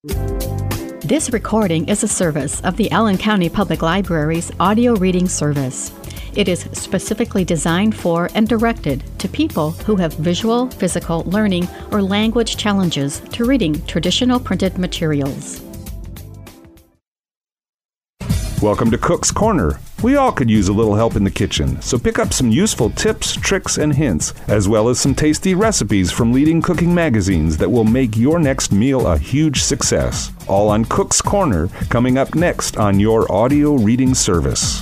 This recording is a service of the Allen County Public Library's audio reading service. It is specifically designed for and directed to people who have visual, physical, learning, or language challenges to reading traditional printed materials. Welcome to Cook's Corner. We all could use a little help in the kitchen, so pick up some useful tips, tricks, and hints, as well as some tasty recipes from leading cooking magazines that will make your next meal a huge success. All on Cook's Corner, coming up next on your audio reading service.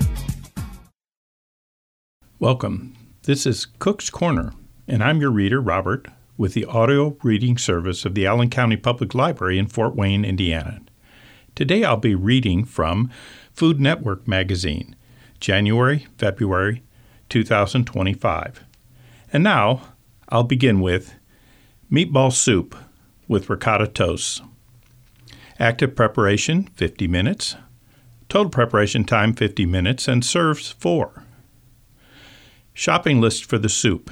Welcome. This is Cook's Corner, and I'm your reader, Robert, with the audio reading service of the Allen County Public Library in Fort Wayne, Indiana. Today I'll be reading from Food Network magazine, January, February 2025. And now I'll begin with meatball soup with ricotta toast. Active preparation, 50 minutes. Total preparation time, 50 minutes, and serves 4. Shopping list for the soup: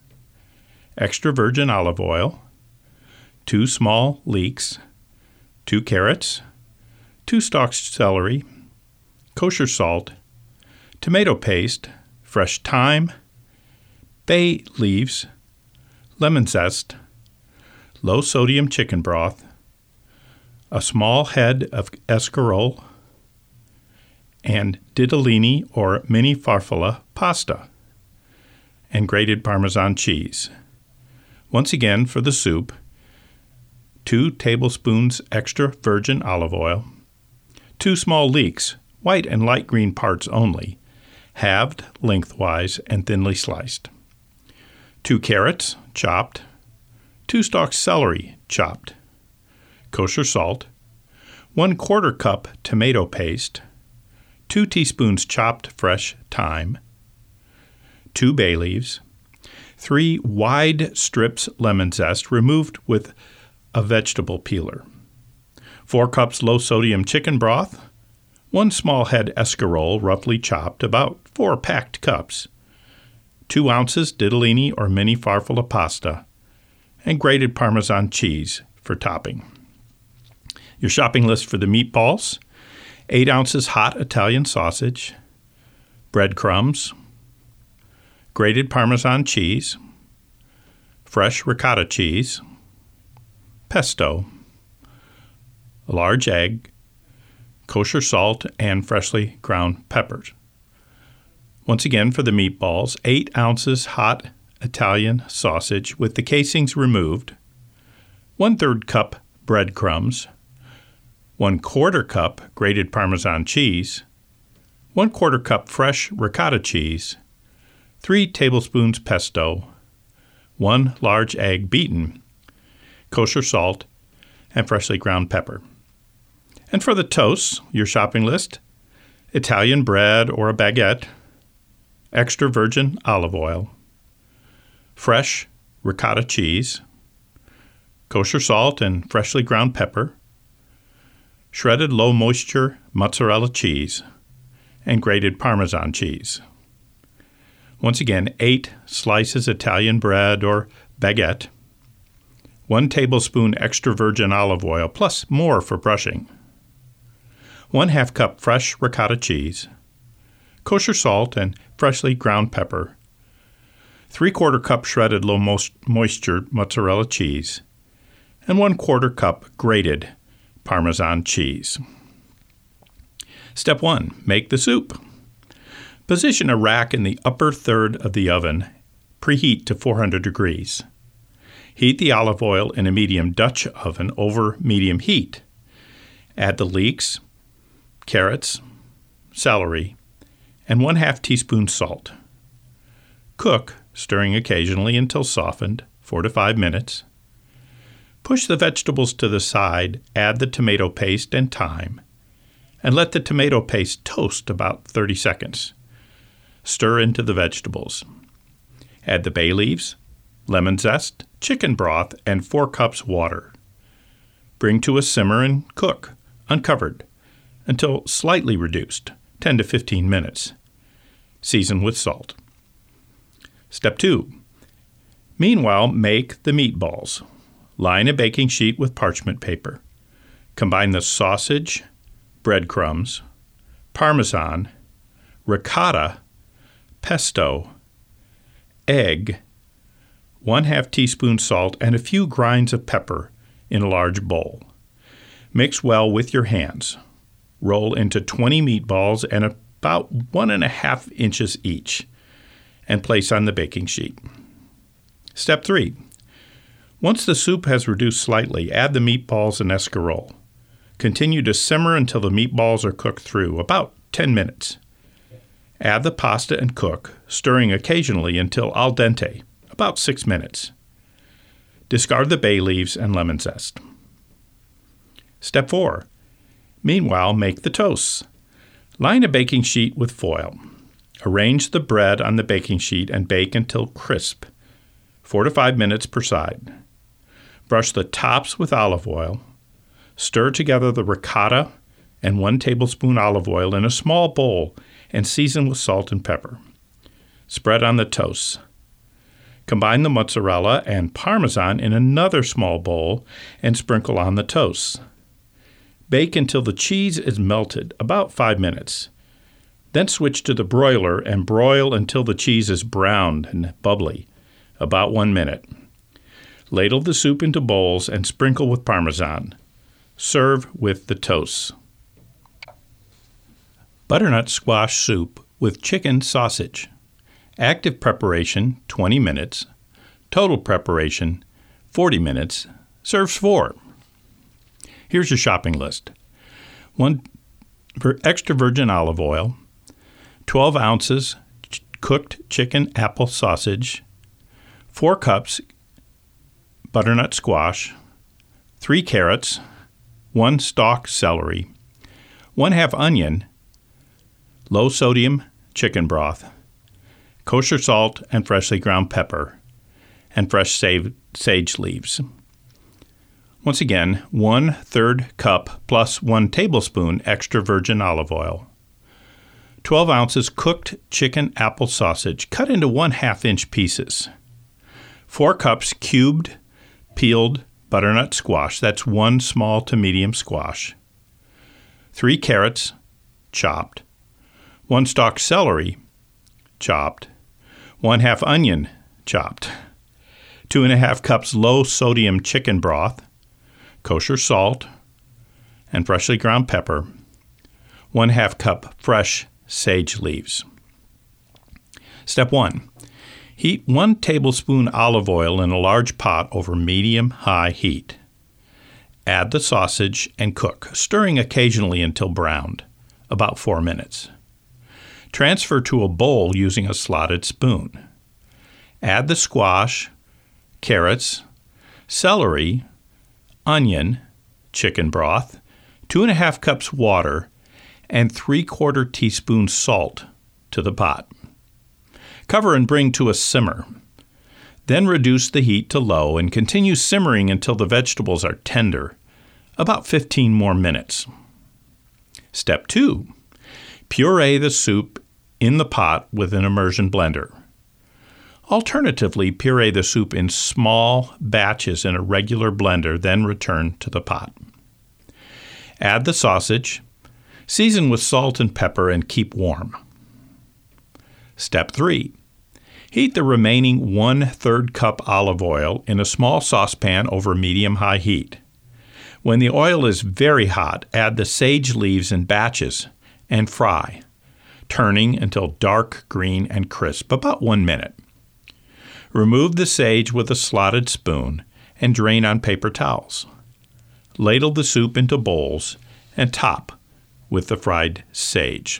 extra virgin olive oil, 2 small leeks, 2 carrots, 2 stalks celery, kosher salt, tomato paste, fresh thyme, bay leaves, lemon zest, low-sodium chicken broth, a small head of escarole, and ditalini or mini farfalle pasta, and grated Parmesan cheese. Once again, for the soup, 2 tablespoons extra virgin olive oil, 2 small leeks, white and light green parts only, halved lengthwise and thinly sliced. 2 carrots, chopped. 2 stalks celery, chopped. Kosher salt. 1/4 cup tomato paste. 2 teaspoons chopped fresh thyme. 2 bay leaves. 3 wide strips lemon zest removed with a vegetable peeler. 4 cups low-sodium chicken broth, 1 small head escarole roughly chopped, about 4 packed cups, 2 ounces ditalini or mini farfalle pasta, and grated Parmesan cheese for topping. Your shopping list for the meatballs: 8 ounces hot Italian sausage, breadcrumbs, grated Parmesan cheese, fresh ricotta cheese, pesto, a large egg, kosher salt, and freshly ground peppers. Once again, for the meatballs, 8 ounces hot Italian sausage with the casings removed, 1/3 cup breadcrumbs, 1/4 cup grated Parmesan cheese, 1/4 cup fresh ricotta cheese, 3 tablespoons pesto, 1 large egg beaten, kosher salt, and freshly ground pepper. And for the toasts, your shopping list: Italian bread or a baguette, extra virgin olive oil, fresh ricotta cheese, kosher salt and freshly ground pepper, shredded low-moisture mozzarella cheese, and grated Parmesan cheese. Once again, 8 slices Italian bread or baguette, 1 tablespoon extra virgin olive oil, plus more for brushing, 1/2 cup fresh ricotta cheese, kosher salt and freshly ground pepper, 3/4 cup shredded low-moisture mozzarella cheese, and 1/4 cup grated Parmesan cheese. Step 1. Make the soup. Position a rack in the upper third of the oven. Preheat to 400 degrees. Heat the olive oil in a medium Dutch oven over medium heat. Add the leeks, carrots, celery, and 1/2 teaspoon salt. Cook, stirring occasionally until softened, 4 to 5 minutes. Push the vegetables to the side, add the tomato paste and thyme, and let the tomato paste toast about 30 seconds. Stir into the vegetables. Add the bay leaves, lemon zest, chicken broth, and 4 cups water. Bring to a simmer and cook, uncovered, until slightly reduced, 10 to 15 minutes. Season with salt. Step 2. Meanwhile, make the meatballs. Line a baking sheet with parchment paper. Combine the sausage, breadcrumbs, Parmesan, ricotta, pesto, egg, 1/2 teaspoon salt, and a few grinds of pepper in a large bowl. Mix well with your hands. Roll into 20 meatballs and about 1½ inches each, and place on the baking sheet. Step 3. Once the soup has reduced slightly, add the meatballs and escarole. Continue to simmer until the meatballs are cooked through, about 10 minutes. Add the pasta and cook, stirring occasionally until al dente, about 6 minutes. Discard the bay leaves and lemon zest. Step 4. Meanwhile, make the toasts. Line a baking sheet with foil. Arrange the bread on the baking sheet and bake until crisp, 4 to 5 minutes per side. Brush the tops with olive oil. Stir together the ricotta and 1 tablespoon olive oil in a small bowl and season with salt and pepper. Spread on the toasts. Combine the mozzarella and Parmesan in another small bowl and sprinkle on the toasts. Bake until the cheese is melted, about 5 minutes. Then switch to the broiler and broil until the cheese is browned and bubbly, about 1 minute. Ladle the soup into bowls and sprinkle with Parmesan. Serve with the toasts. Butternut squash soup with chicken sausage. Active preparation, 20 minutes. Total preparation, 40 minutes. Serves 4. Here's your shopping list. 1 extra virgin olive oil, 12 ounces cooked chicken apple sausage, 4 cups butternut squash, 3 carrots, 1 stalk celery, 1/2 onion, low sodium chicken broth, kosher salt and freshly ground pepper, and fresh sage leaves. Once again, 1/3 cup plus 1 tablespoon extra virgin olive oil. 12 ounces cooked chicken apple sausage cut into 1/2 inch pieces. 4 cups cubed, peeled butternut squash. That's 1 small to medium squash. 3 carrots, chopped. 1 stalk celery, chopped. 1/2 onion, chopped. 2½ cups low sodium chicken broth, kosher salt, and freshly ground pepper, 1/2 cup fresh sage leaves. Step 1. Heat 1 tablespoon olive oil in a large pot over medium-high heat. Add the sausage and cook, stirring occasionally until browned, about 4 minutes. Transfer to a bowl using a slotted spoon. Add the squash, carrots, celery, onion, chicken broth, 2½ cups water, and 3/4 teaspoon salt to the pot. Cover and bring to a simmer. Then reduce the heat to low and continue simmering until the vegetables are tender, about 15 more minutes. Step 2. Puree the soup in the pot with an immersion blender. Alternatively, puree the soup in small batches in a regular blender, then return to the pot. Add the sausage, season with salt and pepper, and keep warm. Step 3. Heat the remaining 1/3 cup olive oil in a small saucepan over medium-high heat. When the oil is very hot, add the sage leaves in batches and fry, turning until dark green and crisp, about 1 minute. Remove the sage with a slotted spoon and drain on paper towels. Ladle the soup into bowls and top with the fried sage.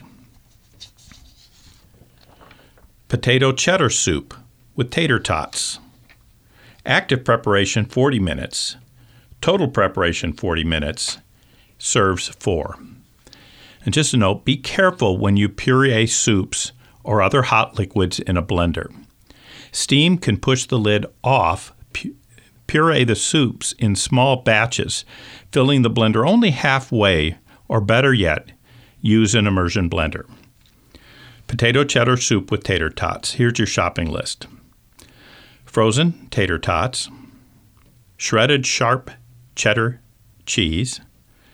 Potato cheddar soup with tater tots. Active preparation 40 minutes. Total preparation 40 minutes. Serves 4. And just a note, be careful when you puree soups or other hot liquids in a blender. Steam can push the lid off. Puree the soups in small batches, filling the blender only halfway, or better yet, use an immersion blender. Potato cheddar soup with tater tots. Here's your shopping list. Frozen tater tots, shredded sharp cheddar cheese,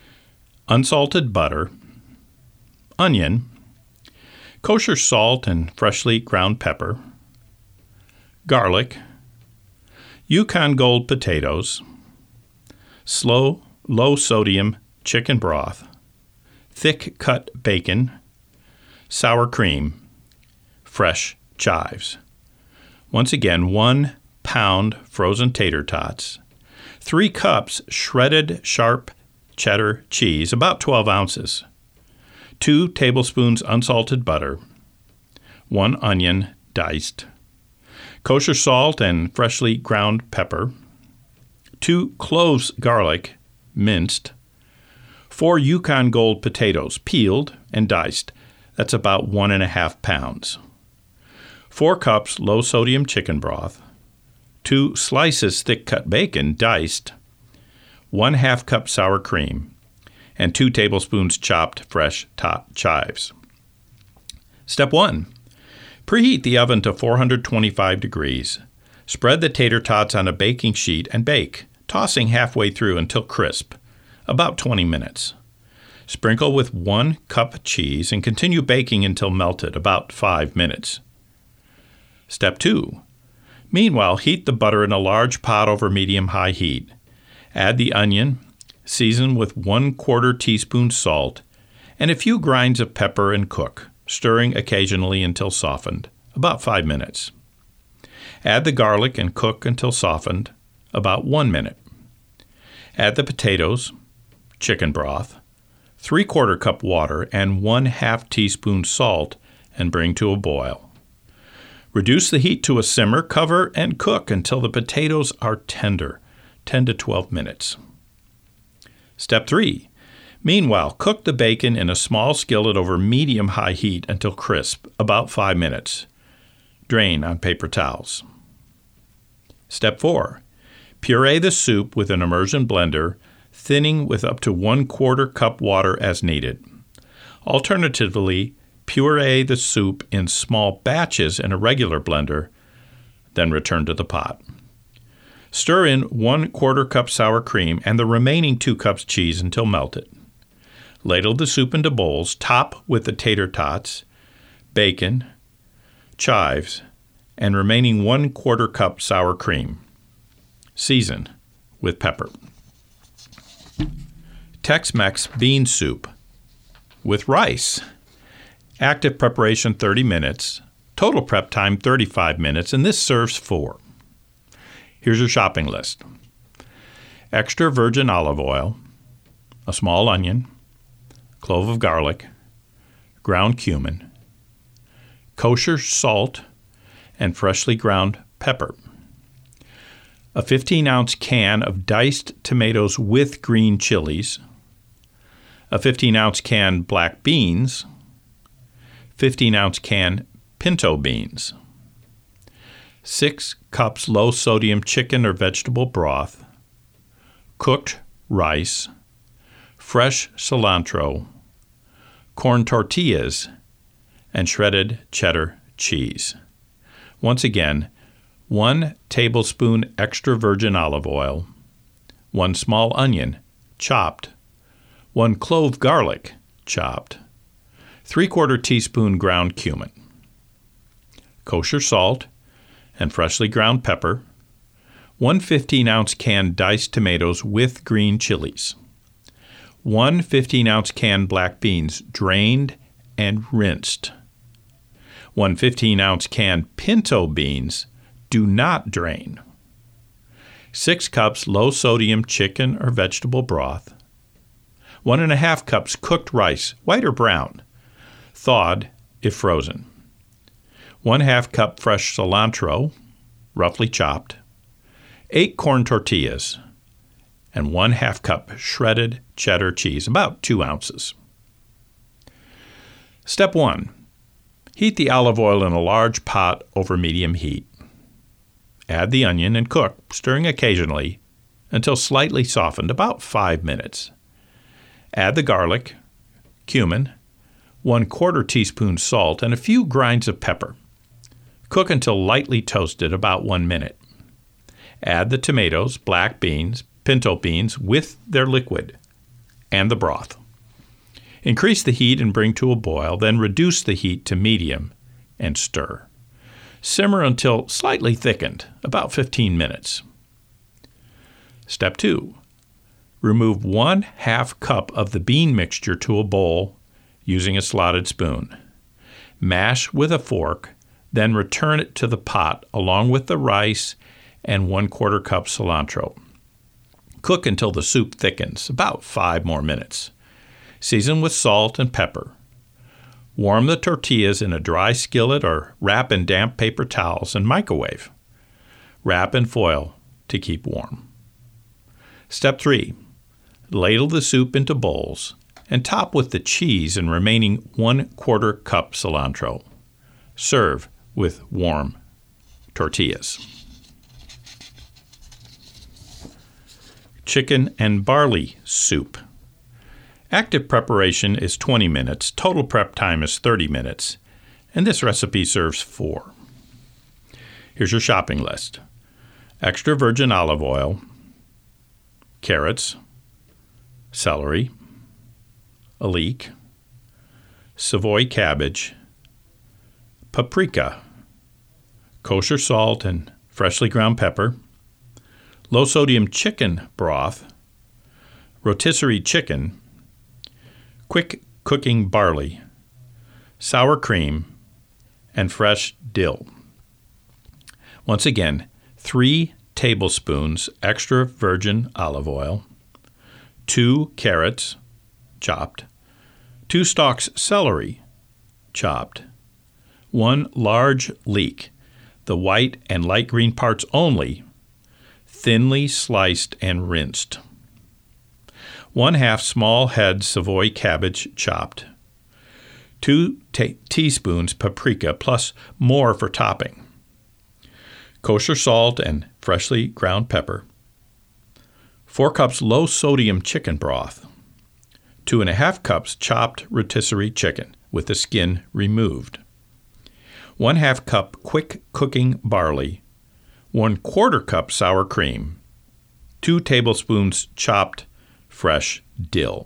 unsalted butter, onion, kosher salt and freshly ground pepper, garlic, Yukon Gold potatoes, low-sodium chicken broth, thick-cut bacon, sour cream, fresh chives. Once again, 1 pound frozen tater tots, 3 cups shredded sharp cheddar cheese, about 12 ounces, 2 tablespoons unsalted butter, 1 onion diced, kosher salt and freshly ground pepper, 2 cloves garlic, minced, 4 Yukon Gold potatoes, peeled and diced. That's about 1.5 pounds. 4 cups low-sodium chicken broth, 2 slices thick-cut bacon, diced, 1/2 cup sour cream, and 2 tablespoons chopped fresh chives. Step 1. Preheat the oven to 425 degrees. Spread the tater tots on a baking sheet and bake, tossing halfway through until crisp, about 20 minutes. Sprinkle with 1 cup cheese and continue baking until melted, about 5 minutes. Step 2. Meanwhile, heat the butter in a large pot over medium-high heat. Add the onion, season with 1/4 teaspoon salt, and a few grinds of pepper and cook, stirring occasionally until softened, about 5 minutes. Add the garlic and cook until softened, about 1 minute. Add the potatoes, chicken broth, 3/4 cup water, and 1/2 teaspoon salt, and bring to a boil. Reduce the heat to a simmer, cover, and cook until the potatoes are tender, 10 to 12 minutes. Step 3. Meanwhile, cook the bacon in a small skillet over medium-high heat until crisp, about 5 minutes. Drain on paper towels. Step 4. Puree the soup with an immersion blender, thinning with up to 1/4 cup water as needed. Alternatively, puree the soup in small batches in a regular blender, then return to the pot. Stir in 1/4 cup sour cream and the remaining 2 cups cheese until melted. Ladle the soup into bowls, top with the tater tots, bacon, chives, and remaining 1/4 cup sour cream. Season with pepper. Tex-Mex bean soup with rice. Active preparation 30 minutes, total prep time 35 minutes, and this serves 4. Here's your shopping list. Extra virgin olive oil, a small onion, clove of garlic, ground cumin, kosher salt, and freshly ground pepper. A 15-ounce can of diced tomatoes with green chilies, a 15-ounce can black beans, 15-ounce can pinto beans, 6 cups low-sodium chicken or vegetable broth, cooked rice, fresh cilantro, corn tortillas, and shredded cheddar cheese. Once again, 1 tablespoon extra virgin olive oil, 1 small onion, chopped, 1 clove garlic, chopped, 3/4 teaspoon ground cumin, kosher salt and freshly ground pepper, 1 15-ounce can diced tomatoes with green chilies, 1 15-ounce can black beans drained and rinsed, 1 15-ounce can pinto beans, do not drain, 6 cups low-sodium chicken or vegetable broth, 1.5 cups cooked rice, white or brown, thawed if frozen, 1/2 cup fresh cilantro, roughly chopped, 8 corn tortillas, and 1/2 cup shredded cheddar cheese, about 2 ounces. Step 1. Heat the olive oil in a large pot over medium heat. Add the onion and cook, stirring occasionally, until slightly softened, about 5 minutes. Add the garlic, cumin, 1/4 teaspoon salt, and a few grinds of pepper. Cook until lightly toasted, about 1 minute. Add the tomatoes, black beans, pinto beans with their liquid, and the broth. Increase the heat and bring to a boil, then reduce the heat to medium and stir. Simmer until slightly thickened, about 15 minutes. Step 2. Remove 1/2 cup of the bean mixture to a bowl using a slotted spoon. Mash with a fork, then return it to the pot along with the rice and 1/4 cup cilantro. Cook until the soup thickens, about 5 more minutes. Season with salt and pepper. Warm the tortillas in a dry skillet or wrap in damp paper towels and microwave. Wrap in foil to keep warm. Step 3. Ladle the soup into bowls and top with the cheese and remaining 1/4 cup cilantro. Serve with warm tortillas. Chicken and barley soup. Active preparation is 20 minutes. Total prep time is 30 minutes. And this recipe serves 4. Here's your shopping list. Extra virgin olive oil, carrots, celery, a leek, Savoy cabbage, paprika, kosher salt and freshly ground pepper, low-sodium chicken broth, rotisserie chicken, quick cooking barley, sour cream, and fresh dill. Once again, 3 tablespoons extra virgin olive oil, 2 carrots, chopped, 2 stalks celery, chopped, 1 large leek, the white and light green parts only, thinly sliced and rinsed. 1/2 small head Savoy cabbage chopped. 2 teaspoons paprika plus more for topping. Kosher salt and freshly ground pepper. 4 cups low-sodium chicken broth. 2.5 cups chopped rotisserie chicken with the skin removed. 1/2 cup quick cooking barley. 1/4 cup sour cream. 2 tablespoons chopped fresh dill.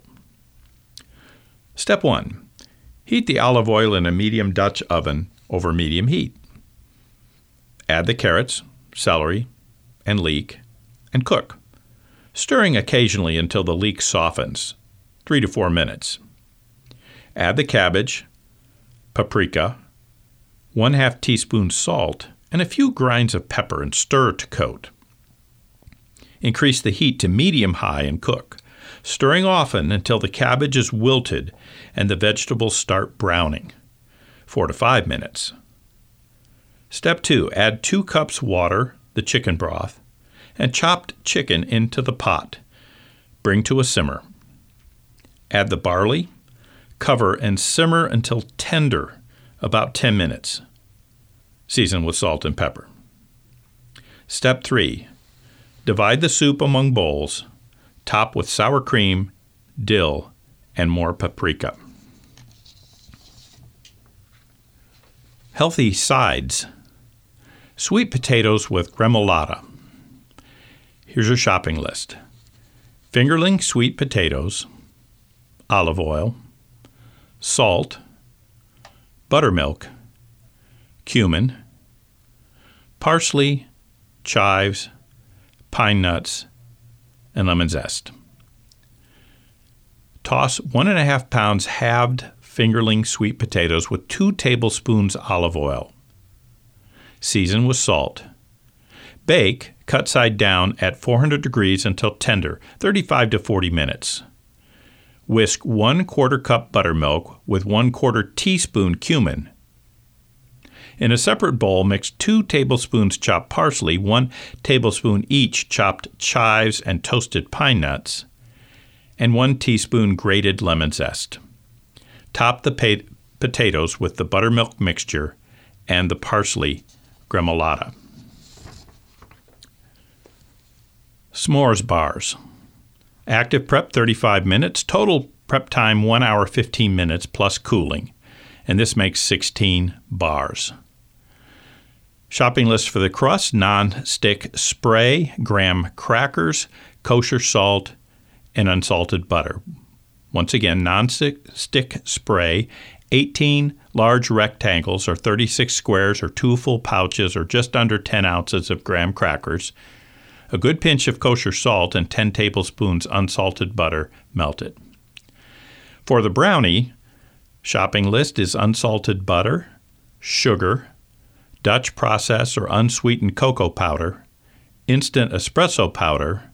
Step 1. Heat the olive oil in a medium Dutch oven over medium heat. Add the carrots, celery, and leek, and cook, stirring occasionally until the leek softens, 3 to 4 minutes. Add the cabbage, paprika, 1/2 teaspoon salt, and a few grinds of pepper and stir to coat. Increase the heat to medium-high and cook, stirring often until the cabbage is wilted and the vegetables start browning, 4 to 5 minutes. Step 2. Add 2 cups water, the chicken broth, and chopped chicken into the pot. Bring to a simmer. Add the barley, cover, and simmer until tender, about 10 minutes. Season with salt and pepper. Step 3. Divide the soup among bowls. Top with sour cream, dill, and more paprika. Healthy sides. Sweet potatoes with remoulade. Here's your shopping list. Fingerling sweet potatoes, olive oil, salt, buttermilk, cumin, parsley, chives, pine nuts, and lemon zest. Toss 1.5 pounds halved fingerling sweet potatoes with 2 tablespoons olive oil. Season with salt. Bake, cut side down at 400 degrees until tender, 35 to 40 minutes. Whisk 1/4 cup buttermilk with 1/4 teaspoon cumin. In a separate bowl, mix 2 tablespoons chopped parsley, 1 tablespoon each chopped chives and toasted pine nuts, and 1 teaspoon grated lemon zest. Top the potatoes with the buttermilk mixture and the parsley remoulade. S'mores bars. Active prep 35 minutes. Total prep time 1 hour 15 minutes plus cooling. And this makes 16 bars. Shopping list for the crust: non-stick spray, graham crackers, kosher salt, and unsalted butter. Once again, non-stick spray, 18 large rectangles or 36 squares or 2 full pouches or just under 10 ounces of graham crackers, a good pinch of kosher salt, and 10 tablespoons unsalted butter melted. For the brownie, shopping list is unsalted butter, sugar, Dutch process or unsweetened cocoa powder, instant espresso powder,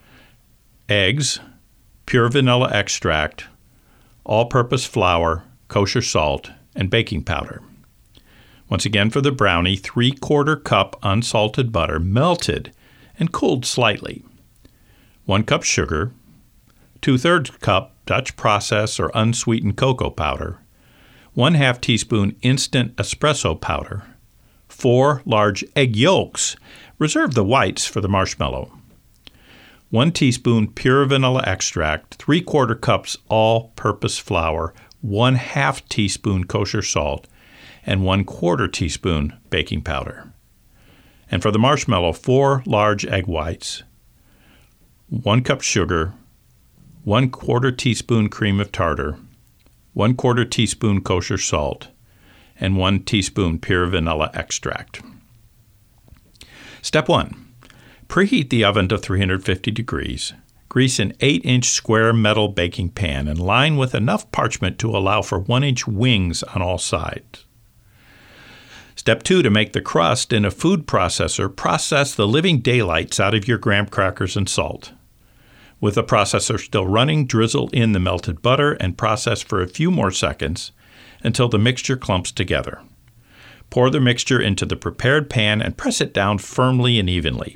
eggs, pure vanilla extract, all-purpose flour, kosher salt, and baking powder. Once again for the brownie, 3/4 cup unsalted butter melted and cooled slightly, 1 cup sugar, 2/3 cup Dutch process or unsweetened cocoa powder, 1/2 teaspoon instant espresso powder, 4 large egg yolks, reserve the whites for the marshmallow, 1 teaspoon pure vanilla extract, 3/4 cups all-purpose flour, 1/2 teaspoon kosher salt, and 1/4 teaspoon baking powder. And for the marshmallow, 4 large egg whites, 1 cup sugar, 1/4 teaspoon cream of tartar, 1/4 teaspoon kosher salt, and 1 teaspoon pure vanilla extract. Step 1. Preheat the oven to 350 degrees. Grease an 8-inch square metal baking pan and line with enough parchment to allow for 1-inch wings on all sides. Step 2. To make the crust in a food processor, process the living daylights out of your graham crackers and salt. With the processor still running, drizzle in the melted butter and process for a few more seconds until the mixture clumps together. Pour the mixture into the prepared pan and press it down firmly and evenly.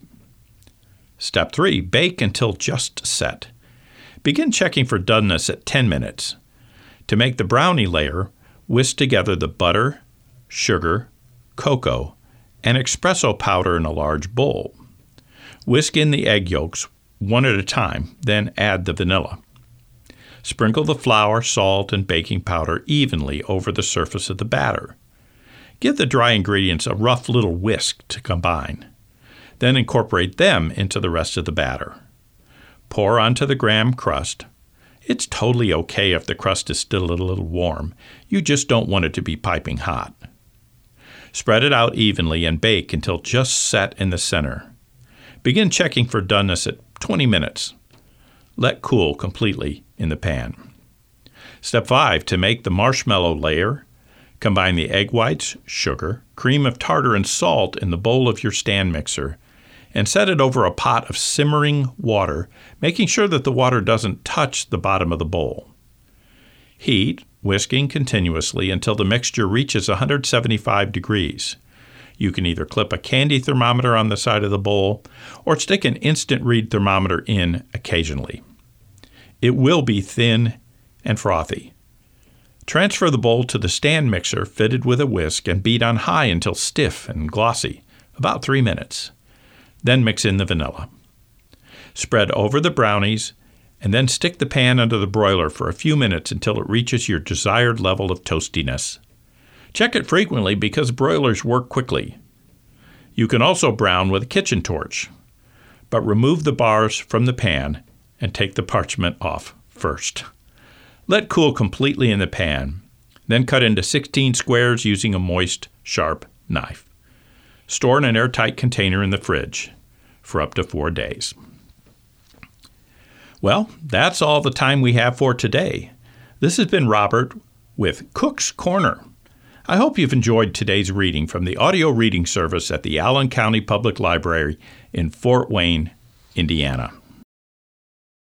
Step 3. Bake until just set. Begin checking for doneness at 10 minutes. To make the brownie layer, whisk together the butter, sugar, cocoa, and espresso powder in a large bowl. Whisk in the egg yolks one at a time, then add the vanilla. Sprinkle the flour, salt, and baking powder evenly over the surface of the batter. Give the dry ingredients a rough little whisk to combine. Then incorporate them into the rest of the batter. Pour onto the graham crust. It's totally okay if the crust is still a little warm. You just don't want it to be piping hot. Spread it out evenly and bake until just set in the center. Begin checking for doneness at 20 minutes. Let cool completely in the pan. Step 5. To make the marshmallow layer, combine the egg whites, sugar, cream of tartar, and salt in the bowl of your stand mixer and set it over a pot of simmering water, making sure that the water doesn't touch the bottom of the bowl. Heat, whisking continuously until the mixture reaches 175 degrees. You can either clip a candy thermometer on the side of the bowl or stick an instant read thermometer in occasionally. It will be thin and frothy. Transfer the bowl to the stand mixer fitted with a whisk and beat on high until stiff and glossy, about 3 minutes. Then mix in the vanilla. Spread over the brownies and then stick the pan under the broiler for a few minutes until it reaches your desired level of toastiness. Check it frequently because broilers work quickly. You can also brown with a kitchen torch, but remove the bars from the pan and take the parchment off first. Let cool completely in the pan, then cut into 16 squares using a moist, sharp knife. Store in an airtight container in the fridge for up to 4 days. Well, that's all the time we have for today. This has been Robert with Cook's Corner. I hope you've enjoyed today's reading from the audio reading service at the Allen County Public Library in Fort Wayne, Indiana.